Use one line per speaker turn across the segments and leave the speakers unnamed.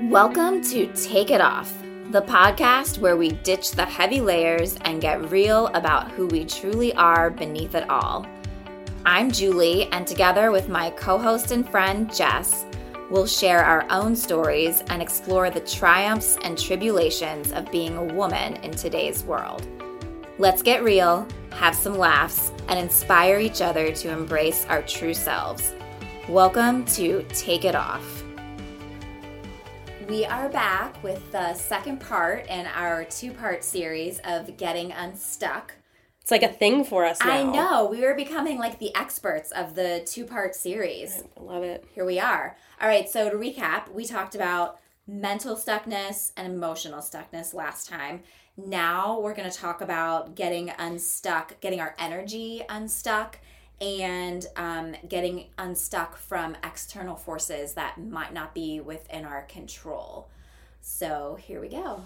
Welcome to Take It Off, the podcast where we ditch the heavy layers and get real about who we truly are beneath it all. I'm Julie, and together with my co-host and friend Jess, we'll share our own stories and explore the triumphs and tribulations of being a woman in today's world. Let's get real, have some laughs, and inspire each other to embrace our true selves. Welcome to Take It Off. We are back with the second part in our two-part series of Getting Unstuck.
It's like a thing for us now.
I know. We are becoming like the experts of the two-part series.
I love it.
Here we are. All right, so to recap, we talked about mental stuckness and emotional stuckness last time. Now we're going to talk about getting unstuck, getting our energy unstuck, and getting unstuck from external forces that might not be within our control. So here we go.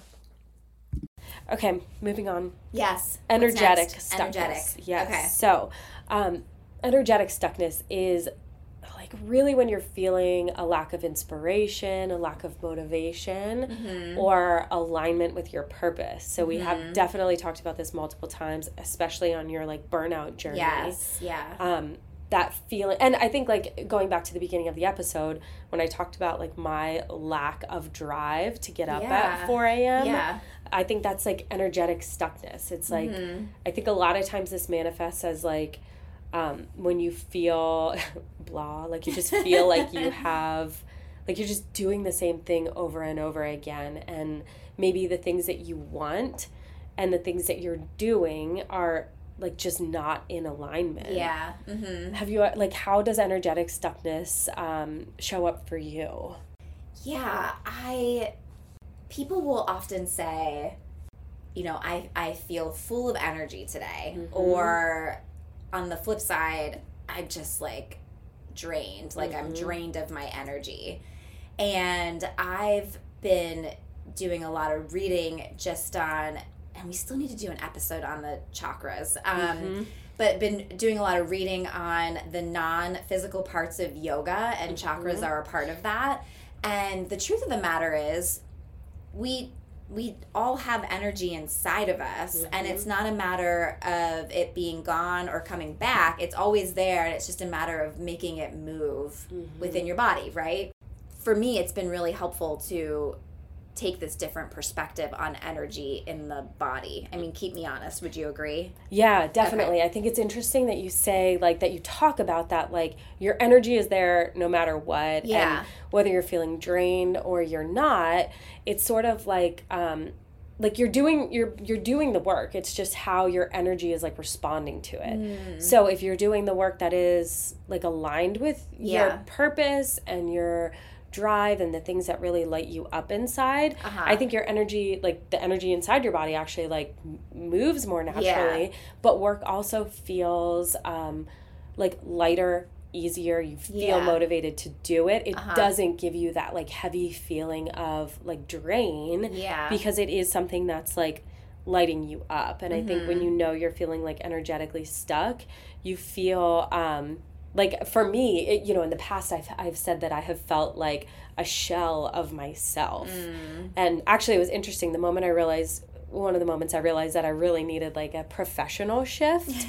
Okay, moving on.
Yes.
Energetic stuckness.
Energetic.
Yes.
Okay.
So, energetic stuckness is like really when you're feeling a lack of inspiration, a lack of motivation, or alignment with your purpose. So we have definitely talked about this multiple times, especially on your like burnout journey.
Yes. Yeah.
That feeling, and I think like going back to the beginning of the episode when I talked about like my lack of drive to get up at 4 a.m.
Yeah.
I think that's like energetic stuckness. It's like, I think a lot of times this manifests as like, when you feel blah, like you just feel like you have, like you're just doing the same thing over and over again. And maybe the things that you want and the things that you're doing are like just not in alignment.
Yeah.
Have you, like, how does energetic stuckness show up for you?
Yeah, people will often say, you know, I feel full of energy today. Or on the flip side, I'm just like drained. Like I'm drained of my energy. And I've been doing a lot of reading just on, and we still need to do an episode on the chakras. But been doing a lot of reading on the non-physical parts of yoga, and chakras are a part of that. And the truth of the matter is, we all have energy inside of us, and it's not a matter of it being gone or coming back. It's always there, and it's just a matter of making it move within your body, right? For me, it's been really helpful to take this different perspective on energy in the body. I mean, keep me honest. Would you agree?
Yeah, definitely. Okay. I think it's interesting that you say, like, that you talk about that, like, your energy is there no matter what.
Yeah.
And whether you're feeling drained or you're not, it's sort of like you're doing the work. It's just how your energy is like responding to it. So if you're doing the work that is like aligned with your purpose and your drive and the things that really light you up inside, I think your energy, like the energy inside your body actually like moves more naturally, but work also feels like lighter, easier. You feel motivated to do it. It doesn't give you that like heavy feeling of like drain, because it is something that's like lighting you up. And I think when you know you're feeling like energetically stuck, you feel like for me, you know, in the past, I've said that I have felt like a shell of myself. And actually, it was interesting. One of the moments I realized that I really needed like a professional shift.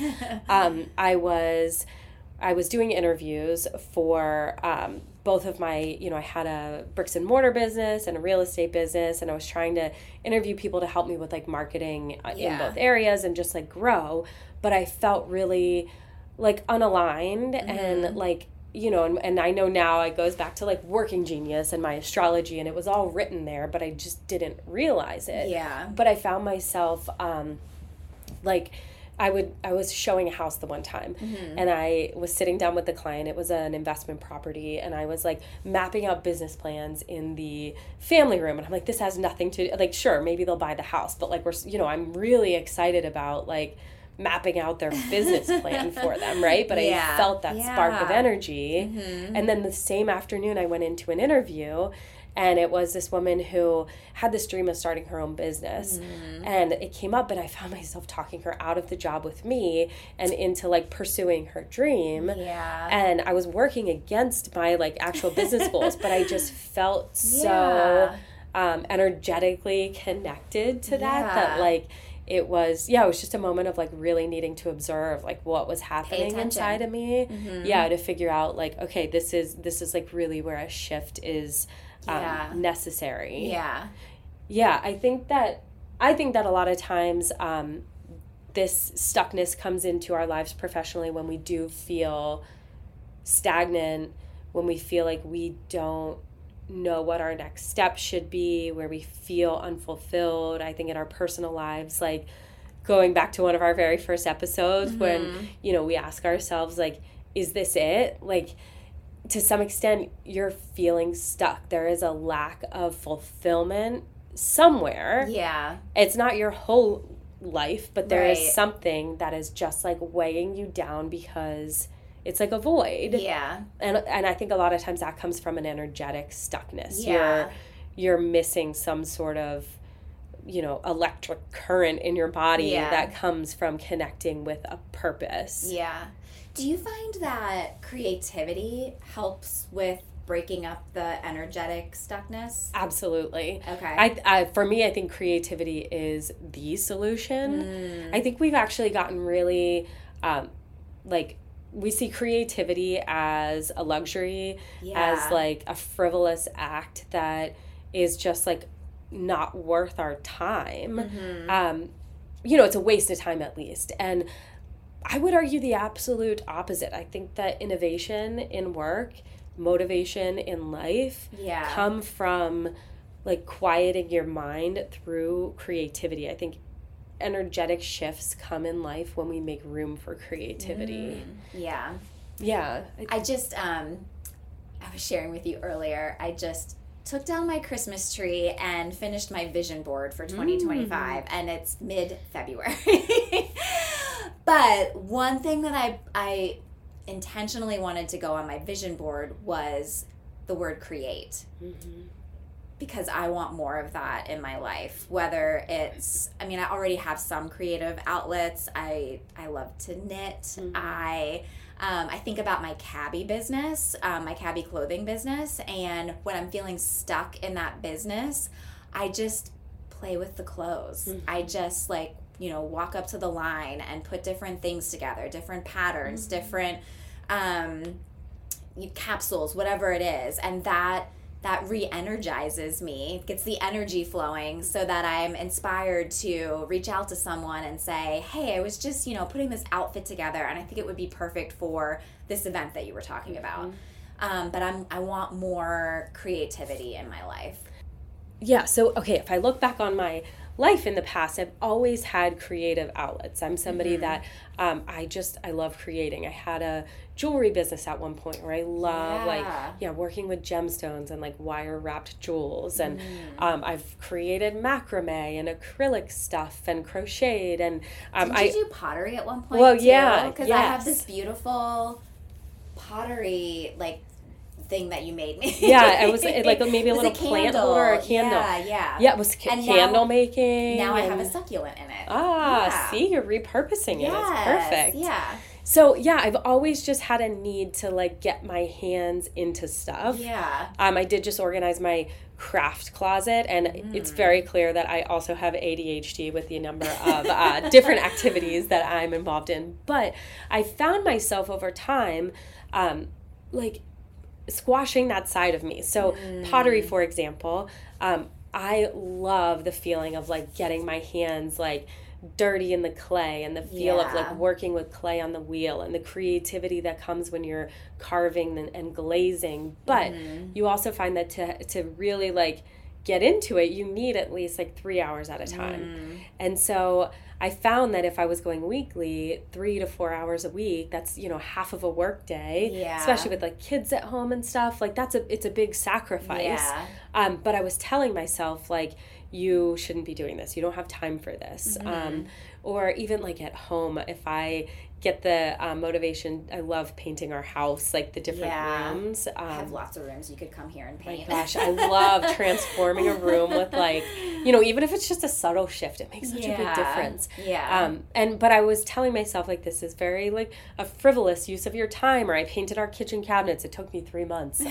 I was doing interviews for both of my, you know, I had a bricks and mortar business and a real estate business, and I was trying to interview people to help me with like marketing in both areas and just like grow. But I felt really like unaligned and like, you know, and I know now it goes back to like Working Genius and my astrology, and it was all written there, but I just didn't realize it.
Yeah.
But I found myself like I was showing a house the one time, and I was sitting down with the client. It was an investment property, and I was like mapping out business plans in the family room, and I'm like, this has nothing to, like, sure, maybe they'll buy the house, but like I'm really excited about like mapping out their business plan for them, right? But I felt that spark of energy. And then the same afternoon I went into an interview, And it was this woman who had this dream of starting her own business. And it came up, and I found myself talking her out of the job with me and into like pursuing her dream.
Yeah.
And I was working against my like actual business goals, but I just felt so energetically connected to that like it was just a moment of like really needing to observe like what was happening inside of me. To figure out like, okay, this is like really where a shift is necessary. I think that a lot of times this stuckness comes into our lives professionally when we do feel stagnant, when we feel like we don't know what our next step should be, where we feel unfulfilled. I think in our personal lives, like going back to one of our very first episodes when, we ask ourselves, like, is this it? Like, to some extent, you're feeling stuck. There is a lack of fulfillment somewhere.
Yeah.
It's not your whole life, but there is something that is just like weighing you down because it's like a void.
Yeah.
And I think a lot of times that comes from an energetic stuckness. Yeah. You're missing some sort of, electric current in your body that comes from connecting with a purpose.
Yeah. Do you find that creativity helps with breaking up the energetic stuckness?
Absolutely.
Okay.
I for me, I think creativity is the solution. I think we've actually gotten really, we see creativity as a luxury, as like a frivolous act that is just like not worth our time. It's a waste of time at least. And I would argue the absolute opposite. I think that innovation in work, motivation in life come from like quieting your mind through creativity. I think energetic shifts come in life when we make room for creativity.
Yeah. I just I was sharing with you earlier, I just took down my Christmas tree and finished my vision board for 2025 and it's mid-February. But one thing that I intentionally wanted to go on my vision board was the word create. Because I want more of that in my life, whether it's, I already have some creative outlets. I love to knit. I think about my cabbie business, my cabbie clothing business, and when I'm feeling stuck in that business, I just play with the clothes. I just walk up to the line and put different things together, different patterns, different capsules, whatever it is, and that re-energizes me, gets the energy flowing so that I'm inspired to reach out to someone and say, hey, I was just, putting this outfit together and I think it would be perfect for this event that you were talking about. But I want more creativity in my life.
Yeah, so, okay, if I look back on my life in the past, I've always had creative outlets. I'm somebody that I love creating. I had a jewelry business at one point where I love working with gemstones and like wire wrapped jewels, and I've created macrame and acrylic stuff and crocheted, and
Did you do pottery at one point?
Well,
too?
yeah,
because I have this beautiful pottery thing that you made me.
Yeah, it was like maybe a little plant holder or a candle.
Yeah,
it was candle making.
Now I have a succulent in it.
See, you're repurposing it. It's perfect.
Yeah.
So, I've always just had a need to like get my hands into stuff.
Yeah.
I did just organize my craft closet, and it's very clear that I also have ADHD with the number of different activities that I'm involved in. But I found myself over time, squashing that side of me. So pottery, for example, I love the feeling of like getting my hands like dirty in the clay, and the feel of like working with clay on the wheel, and the creativity that comes when you're carving and glazing. But you also find that to really like get into it, you need at least like 3 hours at a time. And so I found that if I was going weekly, 3 to 4 hours a week, that's, half of a work day, especially with like kids at home and stuff, like it's a big sacrifice. But I was telling myself like, you shouldn't be doing this. You don't have time for this. Or even like at home, if I get the motivation. I love painting our house, like the different rooms.
I have lots of rooms you could come here and paint.
My gosh, I love transforming a room with like, you know, even if it's just a subtle shift, it makes such a big difference.
Yeah.
But I was telling myself like, this is very like a frivolous use of your time, or I painted our kitchen cabinets. It took me 3 months.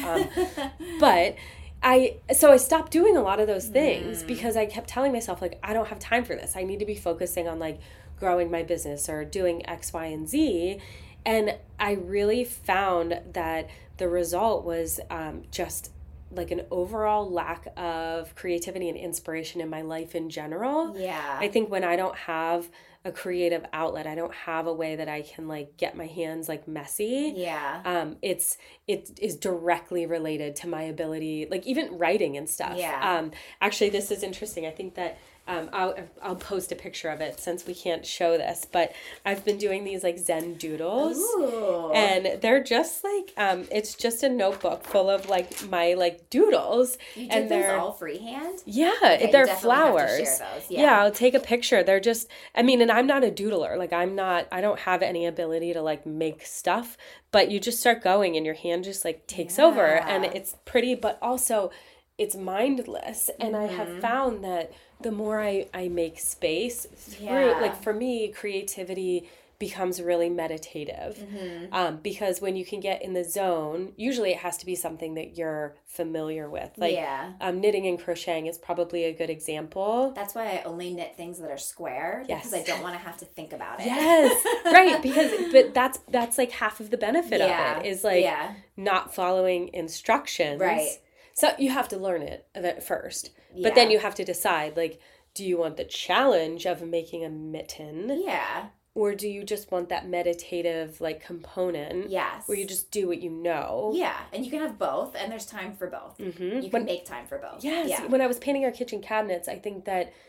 But I stopped doing a lot of those things because I kept telling myself like, I don't have time for this. I need to be focusing on like growing my business or doing X, Y, and Z. And I really found that the result was just like an overall lack of creativity and inspiration in my life in general.
Yeah.
I think when I don't have a creative outlet, I don't have a way that I can like get my hands like messy.
Yeah.
It is directly related to my ability, like even writing and stuff.
Yeah.
Actually, this is interesting. I think that I'll post a picture of it since we can't show this, but I've been doing these like Zen doodles.
Ooh.
And they're just like, it's just a notebook full of like my like doodles.
You did
and
those
they're
all freehand?
Yeah,
Okay,
they're
you definitely
flowers.
have to share those.
Yeah, I'll take a picture. They're just, I mean, and I'm not a doodler. Like I don't have any ability to like make stuff, but you just start going and your hand just like takes over, and it's pretty, but also it's mindless. And I have found that the more I make space through, like for me, creativity becomes really meditative. Because when you can get in the zone, usually it has to be something that you're familiar with. Like knitting and crocheting is probably a good example.
That's why I only knit things that are square, because I don't want to have to think about it.
Yes, right. But that's like half of the benefit of it is like not following instructions.
Right.
So you have to learn it at first, but then you have to decide, like, do you want the challenge of making a mitten?
Yeah.
Or do you just want that meditative, like, component?
Yes.
Where you just do what you know?
Yeah. And you can have both, and there's time for both. You can make time for both.
Yes.
Yeah.
When I was painting our kitchen cabinets, I think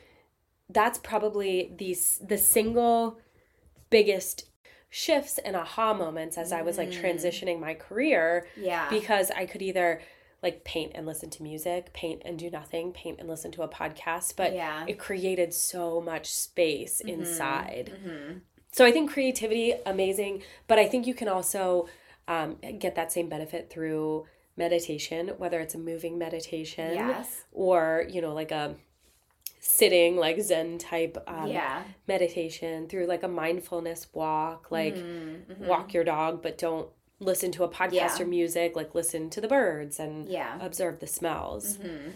that's probably the single biggest shifts and aha moments as I was, like, transitioning my career.
Yeah.
Because I could either like paint and listen to music, paint and do nothing, paint and listen to a podcast, but it created so much space inside. So I think creativity, amazing, but I think you can also get that same benefit through meditation, whether it's a moving meditation or, you know, like a sitting, like Zen type meditation, through like a mindfulness walk, like walk your dog, but don't listen to a podcast or music, like listen to the birds and observe the smells.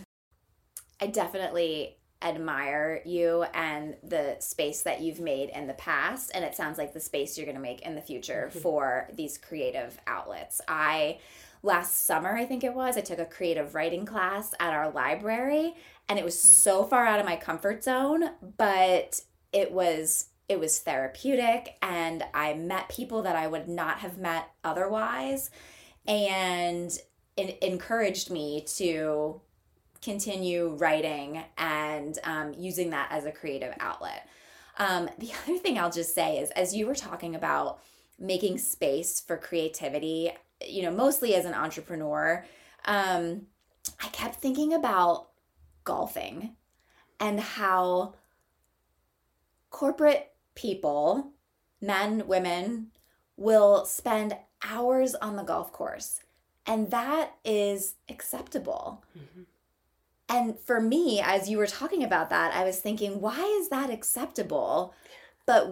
I definitely admire you and the space that you've made in the past, and it sounds like the space you're going to make in the future for these creative outlets. Last summer, I think it was, I took a creative writing class at our library, and it was so far out of my comfort zone, but it was therapeutic, and I met people that I would not have met otherwise, and it encouraged me to continue writing and using that as a creative outlet. The other thing I'll just say is, as you were talking about making space for creativity, you know, mostly as an entrepreneur, I kept thinking about golfing and how corporate people, men, women, will spend hours on the golf course, and that is acceptable. And for me, as you were talking about that, I was thinking, why is that acceptable? But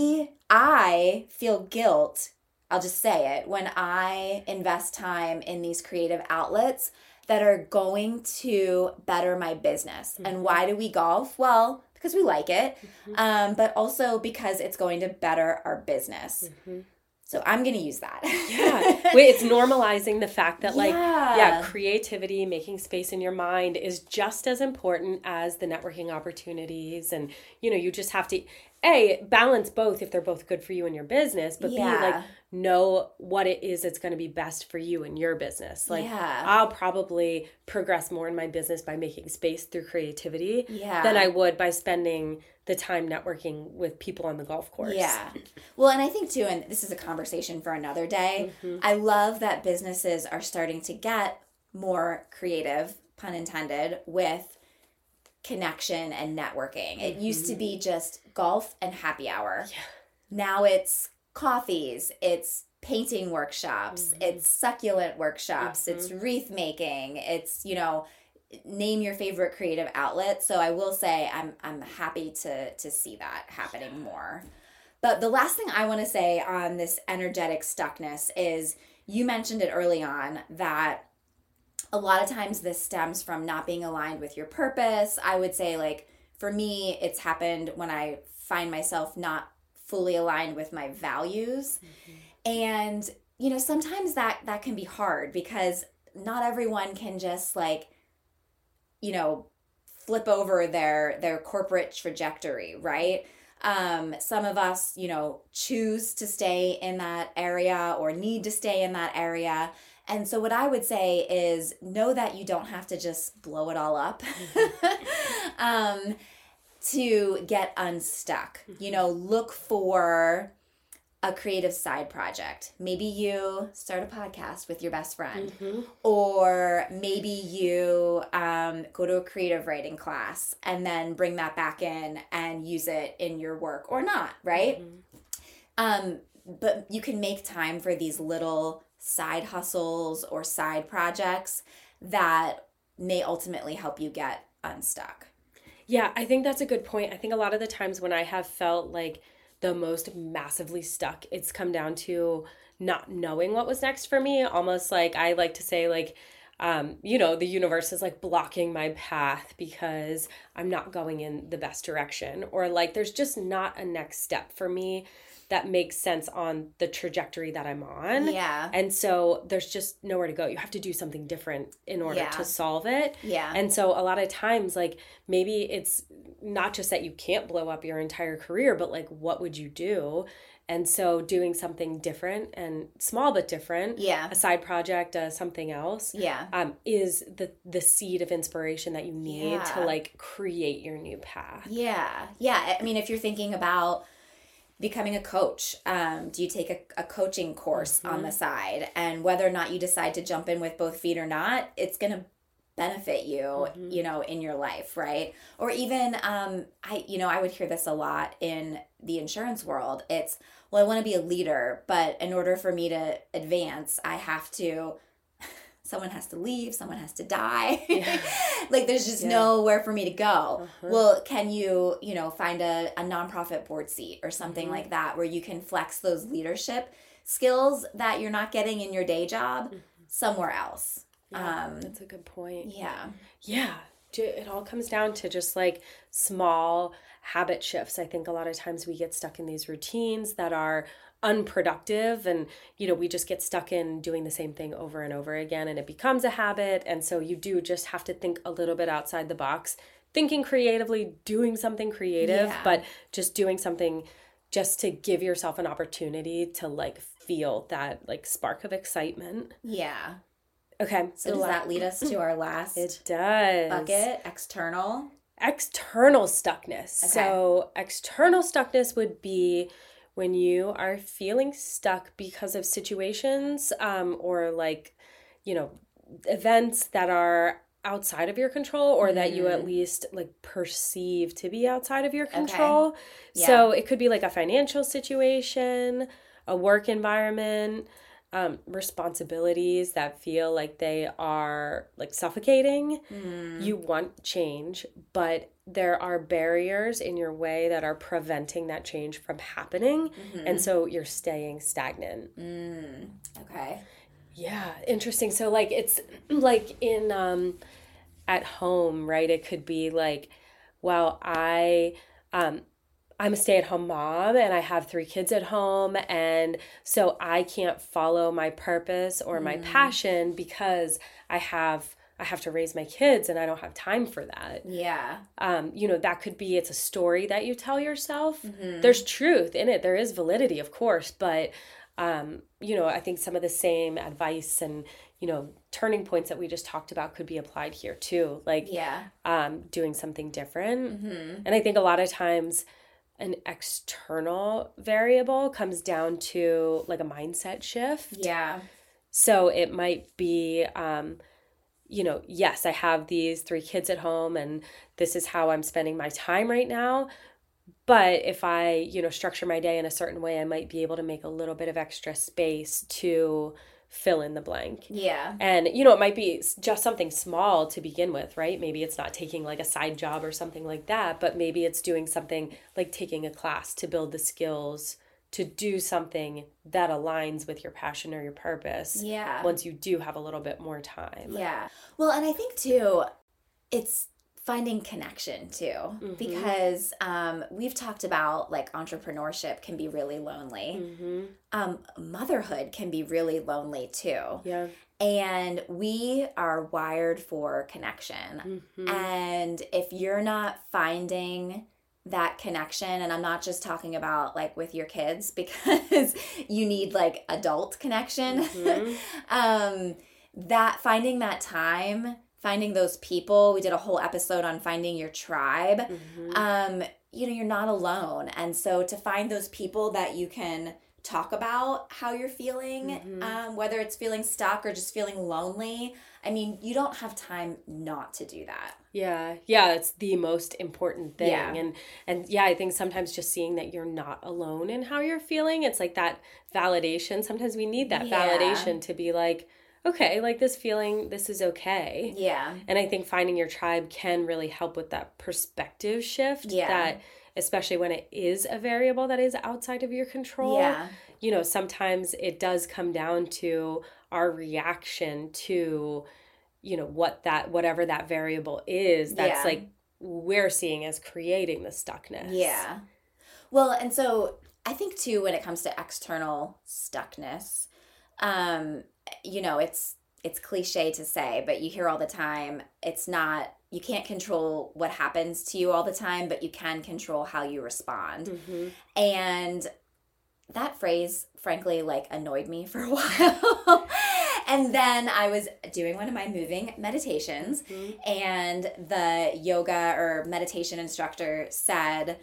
I feel guilt, I'll just say it, when I invest time in these creative outlets that are going to better my business. And why do we golf? Well, because we like it, but also because it's going to better our business. So I'm going to use that.
It's normalizing the fact that creativity, making space in your mind is just as important as the networking opportunities. And, you know, you just have to, balance both if they're both good for you and your business, but B, like, know what it is that's going to be best for you and your business. Like, I'll probably progress more in my business by making space through creativity than I would by spending the time networking with people on the golf course.
Yeah. Well, and I think too, and this is a conversation for another day, I love that businesses are starting to get more creative, pun intended, with connection and networking. It used to be just golf and happy hour. Now it's coffees, it's painting workshops, it's succulent workshops, it's wreath making, it's, name your favorite creative outlet. So I will say I'm happy to see that happening more. But the last thing I want to say on this energetic stuckness is, you mentioned it early on that a lot of times this stems from not being aligned with your purpose. I would say, like, for me, it's happened when I find myself not fully aligned with my values. And, sometimes that can be hard because not everyone can just, like, flip over their corporate trajectory, right? Some of us, choose to stay in that area or need to stay in that area. And so what I would say is, know that you don't have to just blow it all up to get unstuck. Look for a creative side project. Maybe you start a podcast with your best friend, or maybe you go to a creative writing class and then bring that back in and use it in your work, or not, right? But you can make time for these little side hustles or side projects that may ultimately help you get unstuck.
Yeah, I think that's a good point. I think a lot of the times when I have felt like the most massively stuck, it's come down to not knowing what was next for me. Almost like, I like to say, like, the universe is like blocking my path because I'm not going in the best direction, or like there's just not a next step for me that makes sense on the trajectory that I'm on.
Yeah.
And so there's just nowhere to go. You have to do something different in order to solve it.
Yeah.
And so a lot of times, like, maybe it's not just that you can't blow up your entire career, but like, what would you do? And so doing something different and small but different, a side project, something else, is the seed of inspiration that you need to like create your new path.
Yeah. I mean, if you're thinking about becoming a coach, do you take a coaching course on the side? And whether or not you decide to jump in with both feet or not, it's going to benefit you, in your life, right? Or even, I would hear this a lot in the insurance world. It's, well, I want to be a leader, but in order for me to advance, someone has to leave, someone has to die. Like, there's just nowhere for me to go. Well, can you, find a nonprofit board seat or something like that, where you can flex those leadership skills that you're not getting in your day job somewhere else?
That's a good point.
Yeah.
It all comes down to just like small habit shifts. I think a lot of times we get stuck in these routines that are unproductive, and we just get stuck in doing the same thing over and over again, and it becomes a habit. And so you do just have to think a little bit outside the box, thinking creatively, doing something creative, but just doing something just to give yourself an opportunity to like feel that like spark of excitement.
Yeah.
Okay.
So does that lead us to our last bucket, external stuckness?
Okay. So external stuckness would be when you are feeling stuck because of situations or like, events that are outside of your control, or that you at least like perceive to be outside of your control. Okay. Yeah. So it could be like a financial situation, a work environment, responsibilities that feel like they are like suffocating. You want change, but there are barriers in your way that are preventing that change from happening. And so you're staying stagnant.
Okay.
Yeah, interesting. So like it's like in at home, right? It could be like, well, I'm a stay-at-home mom and I have 3 kids at home, and so I can't follow my purpose or my passion because I have to raise my kids and I don't have time for that.
Yeah.
That could be, it's a story that you tell yourself. There's truth in it. There is validity, of course, but I think some of the same advice and, turning points that we just talked about could be applied here too. Like, doing something different. And I think a lot of times an external variable comes down to like a mindset shift.
Yeah.
So it might be, yes, I have these 3 kids at home and this is how I'm spending my time right now. But if I, structure my day in a certain way, I might be able to make a little bit of extra space to fill in the blank.
Yeah.
And, it might be just something small to begin with, right? Maybe it's not taking like a side job or something like that, but maybe it's doing something like taking a class to build the skills to do something that aligns with your passion or your purpose.
Yeah.
Once you do have a little bit more time.
Yeah. Well, and I think too, it's finding connection too, because we've talked about like entrepreneurship can be really lonely. Motherhood can be really lonely too.
Yeah.
And we are wired for connection. And if you're not finding that connection, and I'm not just talking about like with your kids, because you need like adult connection, that finding that time, finding those people, we did a whole episode on finding your tribe. You're not alone. And so to find those people that you can talk about how you're feeling, whether it's feeling stuck or just feeling lonely, I mean, you don't have time not to do that.
Yeah, it's the most important thing.
Yeah.
And yeah, I think sometimes just seeing that you're not alone in how you're feeling, it's like that validation. Sometimes we need that validation to be like, okay, like this feeling, this is okay.
Yeah.
And I think finding your tribe can really help with that perspective shift.
Yeah.
That, especially when it is a variable that is outside of your control.
Yeah.
Sometimes it does come down to our reaction to, whatever that variable is, that's like we're seeing as creating the stuckness.
Yeah. Well, and so I think too, when it comes to external stuckness, it's cliche to say, but you hear all the time, you can't control what happens to you all the time, but you can control how you respond. And that phrase, frankly, like annoyed me for a while. And then I was doing one of my moving meditations, and the yoga or meditation instructor said,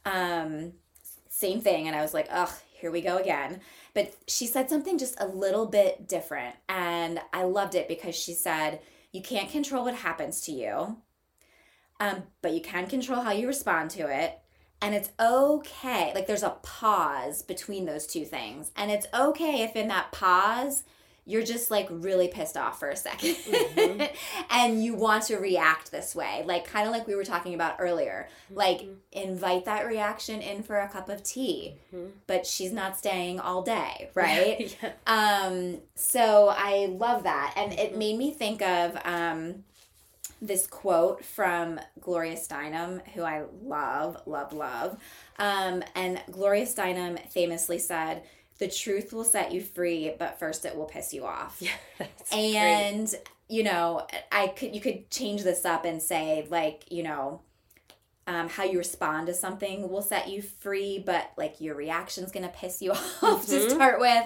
same thing. And I was like, ugh, here we go again. But she said something just a little bit different. And I loved it because she said, you can't control what happens to you, but you can control how you respond to it. And it's okay. Like there's a pause between those two things. And it's okay if in that pause, you're just like really pissed off for a second and you want to react this way. Like kind of like we were talking about earlier, like invite that reaction in for a cup of tea, but she's not staying all day. Right. So I love that. And it made me think of, this quote from Gloria Steinem, who I love. And Gloria Steinem famously said, the truth will set you free, but first it will piss you off.
Yeah, that's
and,
great.
You could change this up and say, like, how you respond to something will set you free, but, like, your reaction's going to piss you off to start with.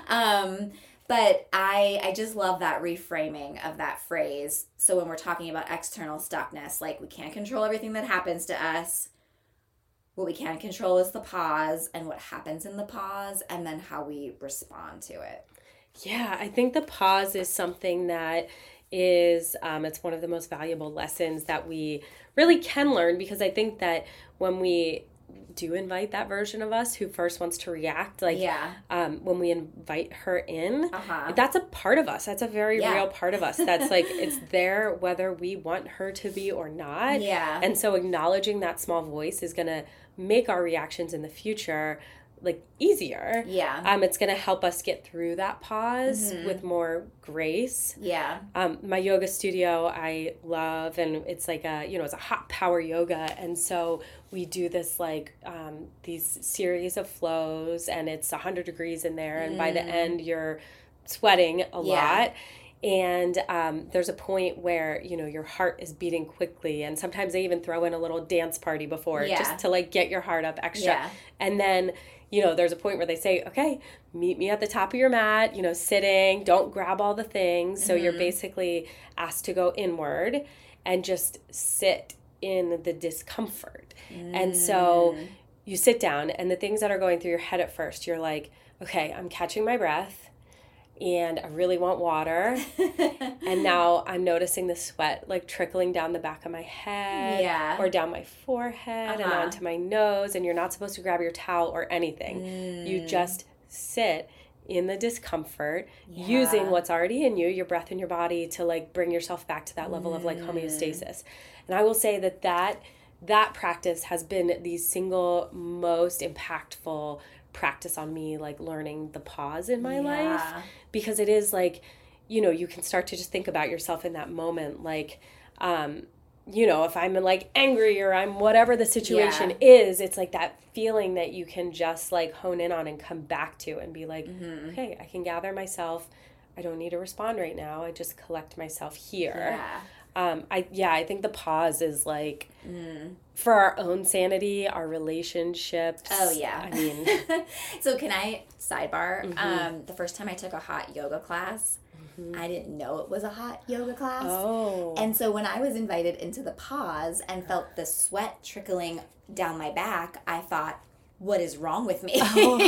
But I just love that reframing of that phrase. So when we're talking about external stuckness, like, we can't control everything that happens to us. What we can control is the pause and what happens in the pause, and then how we respond to it.
Yeah, I think the pause is something that is, it's one of the most valuable lessons that we really can learn, because I think that when we do invite that version of us who first wants to react, like when we invite her in, that's a part of us. That's a very real part of us. That's like, it's there whether we want her to be or not.
Yeah.
And so acknowledging that small voice is going to make our reactions in the future like easier.
Yeah.
It's going to help us get through that pause with more grace.
Yeah.
My yoga studio I love, and it's like it's a hot power yoga. And so we do this like, these series of flows, and it's 100 degrees in there. And by the end you're sweating a lot. And there's a point where, your heart is beating quickly. And sometimes they even throw in a little dance party before just to like get your heart up extra. Yeah. And then, there's a point where they say, okay, meet me at the top of your mat, sitting, don't grab all the things. So you're basically asked to go inward and just sit in the discomfort. And so you sit down, and the things that are going through your head at first, you're like, okay, I'm catching my breath. and I really want water. And now I'm noticing the sweat like trickling down the back of my head or down my forehead and onto my nose. And you're not supposed to grab your towel or anything. You just sit in the discomfort, using what's already in you, your breath and your body, to like bring yourself back to that level of like homeostasis. And I will say that practice has been the single most impactful practice on me, like learning the pause in my life, because it is like, you know, you can start to just think about yourself in that moment, like, you know, if I'm like angry or I'm whatever the situation is, it's like that feeling that you can just like hone in on and come back to and be like, okay, I can gather myself. I don't need to respond right now. I just collect myself here. I think the pause is like for our own sanity, our relationships.
Oh yeah.
I mean,
so can I sidebar? The first time I took a hot yoga class, I didn't know it was a hot yoga class. Oh. And so when I was invited into the pause and felt the sweat trickling down my back, I thought, what is wrong with me?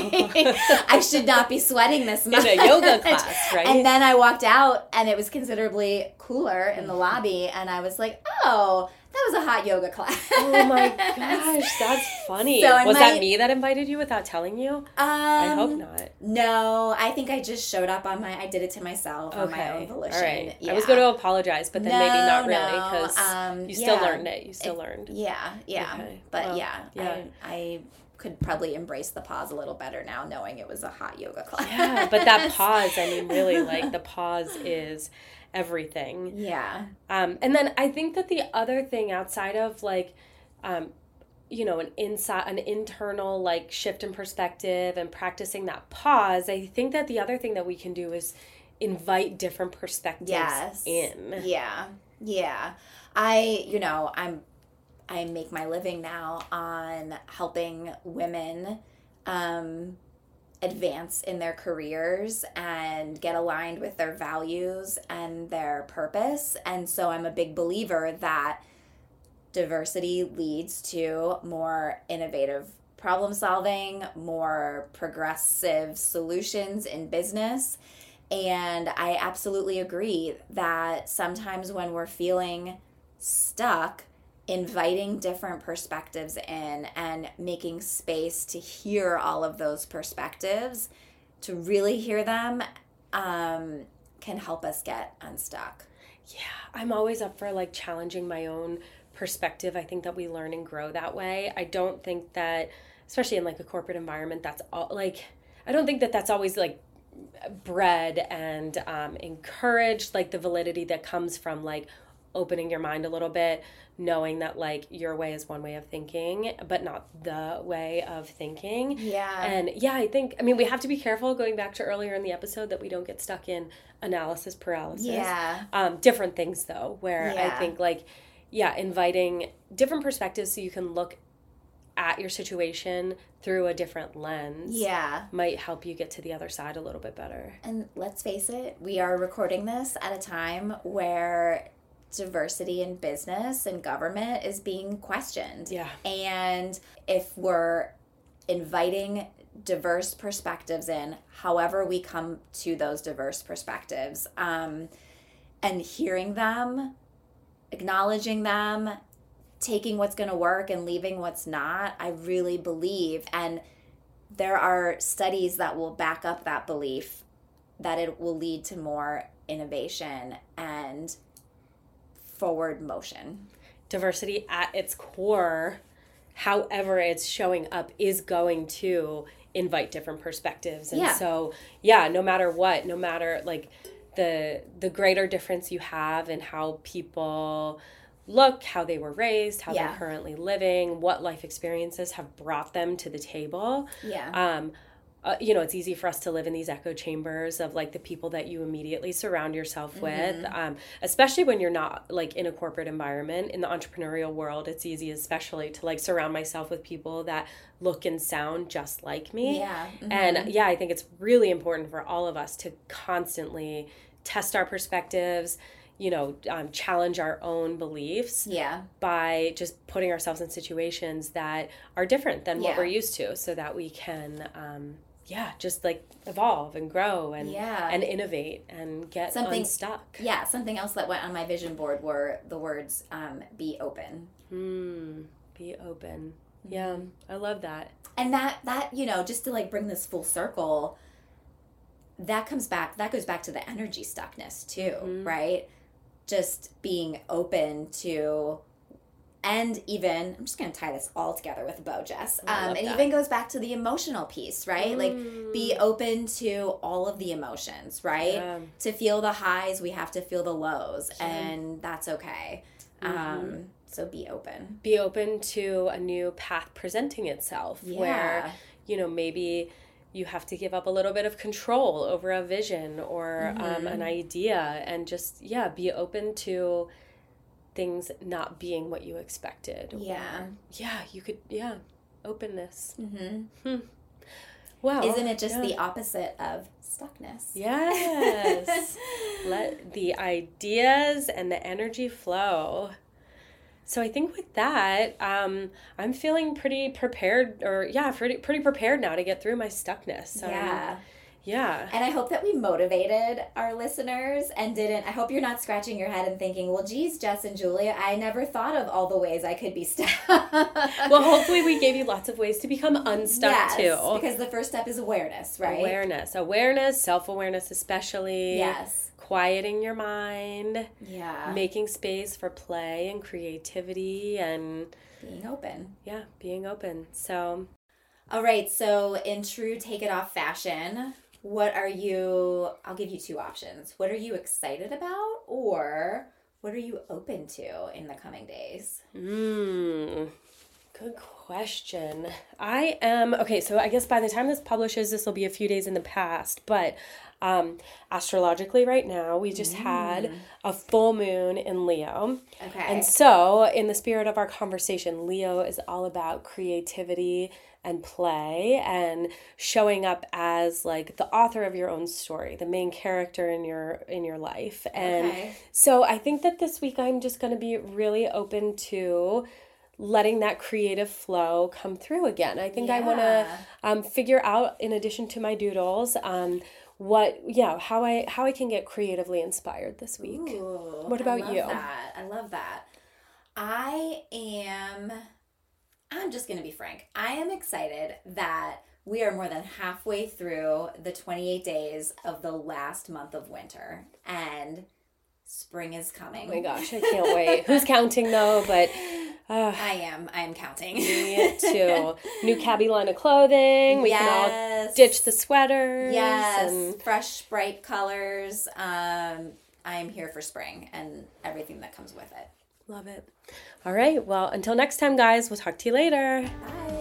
I should not be sweating this much.
In a yoga class, right?
And then I walked out and it was considerably cooler in the lobby, and I was like, oh, that was a hot yoga class.
Oh my gosh, that's funny. So was that me that invited you without telling you? I hope not.
No, I think I just showed up I did it to myself on my own volition. All right.
Yeah. I was going to apologize, but then maybe not really, because you still learned it. You still learned.
Yeah. Okay. But well, I could probably embrace the pause a little better now, knowing it was a hot yoga class.
Yeah, but that pause, I mean, really, like, the pause is everything.
Yeah.
And then I think that the other thing outside of, like, you know, an internal, like, shift in perspective and practicing that pause, I think that the other thing that we can do is invite different perspectives in.
Yeah. I make my living now on helping women advance in their careers and get aligned with their values and their purpose. And so I'm a big believer that diversity leads to more innovative problem solving, more progressive solutions in business. And I absolutely agree that sometimes when we're feeling stuck, inviting different perspectives in and making space to hear all of those perspectives, to really hear them, can help us get unstuck.
Yeah, I'm always up for like challenging my own perspective. I think that we learn and grow that way. I don't think that, especially in like a corporate environment, that's all like, I don't think that that's always like bred and encouraged, like the validity that comes from like opening your mind a little bit, knowing that like your way is one way of thinking, but not the way of thinking.
Yeah.
And I mean, we have to be careful, going back to earlier in the episode, that we don't get stuck in analysis paralysis.
Yeah.
Different things though, where I think like, inviting different perspectives so you can look at your situation through a different lens might help you get to the other side a little bit better.
And let's face it, we are recording this at a time where diversity in business and government is being questioned.
Yeah.
And if we're inviting diverse perspectives in, however we come to those diverse perspectives, and hearing them, acknowledging them, taking what's going to work and leaving what's not, I really believe, and there are studies that will back up that belief, that it will lead to more innovation and forward motion.
Diversity at its core, however it's showing up, is going to invite different perspectives. And so, no matter what, no matter like the greater difference you have in how people look, how they were raised, how they're currently living, what life experiences have brought them to the table. It's easy for us to live in these echo chambers of like the people that you immediately surround yourself with, especially when you're not like in a corporate environment. In the entrepreneurial world, it's easy especially to like surround myself with people that look and sound just like me. And I think it's really important for all of us to constantly test our perspectives, challenge our own beliefs by just putting ourselves in situations that are different than what we're used to, so that we can just like evolve and grow and
Yeah.
and innovate and get unstuck.
Yeah, something else that went on my vision board were the words be open.
Be open. Yeah, I love that.
And that just to like bring this full circle, that goes back to the energy stuckness too, right? Just being open to, and even, I'm just going to tie this all together with a bow, Jess. Even goes back to the emotional piece, right? Like, be open to all of the emotions, right? Yeah. To feel the highs, we have to feel the lows, and that's okay. So be open.
Be open to a new path presenting itself, where, maybe you have to give up a little bit of control over a vision or an idea, and just, be open to things not being what you expected. Openness. Wow.
Isn't it just the opposite of stuckness?
Yes. Let the ideas and the energy flow. So I think with that, I'm feeling pretty prepared, pretty prepared now to get through my stuckness. Yeah.
And I hope that we motivated our listeners and I hope you're not scratching your head and thinking, well, geez, Jess and Julia, I never thought of all the ways I could be stuck.
Well, hopefully we gave you lots of ways to become unstuck too.
Because the first step is awareness, right?
Awareness, self-awareness especially.
Yes.
Quieting your mind.
Yeah.
Making space for play and creativity and
being open.
Yeah, being open. So,
all right, so in true Take It Off fashion, I'll give you two options. What are you excited about, or what are you open to in the coming days?
Good question. So I guess by the time this publishes, this will be a few days in the past, but astrologically right now, we just had a full moon in Leo.
Okay.
And so in the spirit of our conversation, Leo is all about creativity and play and showing up as like the author of your own story, the main character in your life. And so I think that this week I'm just going to be really open to letting that creative flow come through again. I think I want to figure out, in addition to my doodles, how I can get creatively inspired this week.
Ooh,
what about you?
I love that. I'm just going to be frank. I am excited that we are more than halfway through the 28 days of the last month of winter, and spring is coming.
Oh my gosh, I can't wait. Who's counting though? But
I am counting.
Me too. New Cabby line of clothing. We can all ditch the sweaters.
Yes. And fresh, bright colors. I'm here for spring and everything that comes with it.
Love it. All right. Well, until next time, guys, we'll talk to you later.
Bye.